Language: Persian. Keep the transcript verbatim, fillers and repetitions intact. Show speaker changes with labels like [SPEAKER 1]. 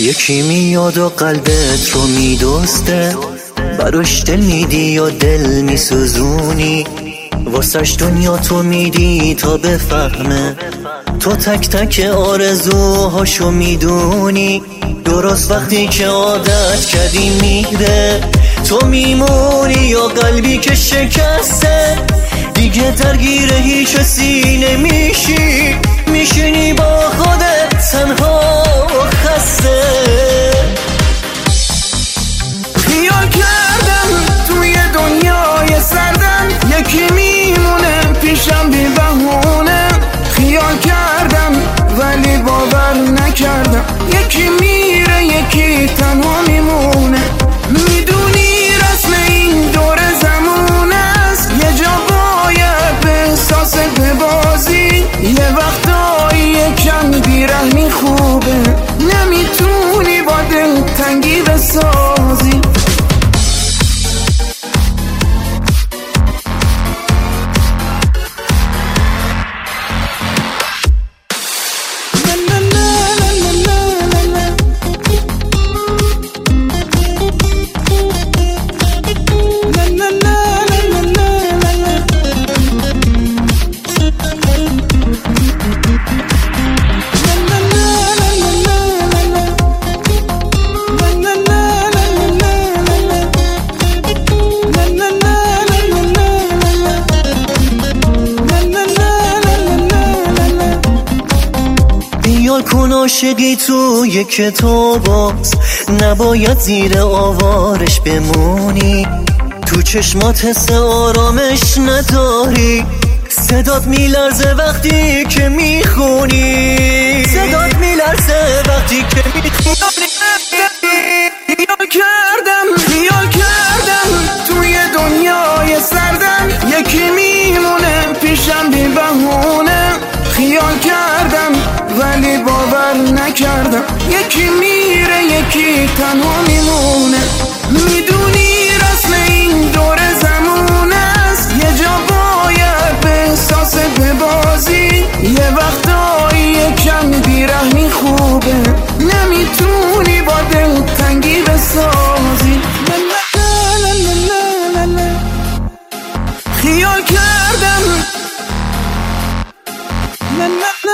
[SPEAKER 1] یکی میاد و قلبت رو میدسته، براش دل میدی یا دل میسوزونی، واسش دنیا تو میدی تا بفهمه، تو تک تک آرزوهاشو میدونی. درست وقتی که عادت کردی میره، تو میمونی یا قلبی که شکسته، دیگه درگیر هیچ کسی نمیشی، میشینی با خودت تنها و خسته.
[SPEAKER 2] خیال کردم توی دنیای سردم، یکی میمونه پیشم بی بهونه. خیال کردم ولی باور نکردم، یکی میره یکی تنها میمونه. میدونی رسم این دور زمون است، یه جا باید به احساس ببازی، یه وقتایی یکم بیرحمی خوبه، نمیتونی با دل تنگی بسازی.
[SPEAKER 1] خیال کن عاشقی توی کتابات، نباید زیر آوارش بمونی، تو چشمات حس آرامش نداری، صدات میلرزه وقتی که میخونی، صدات میلرزه وقتی که میخونی.
[SPEAKER 2] خیال کردم خیال کردم توی دنیای سردم، یکی میمونه پیشم بی بهونه. خیال کردم ولی باور نکردم، یکی میره یکی تنها میمونه. میدونی رسم این دور زمون است، یه جا باید به احساس ببازی، یه وقتایی یکم بیرحمی خوبه، نمیتونی با دل تنگی بسازی. خیال کردم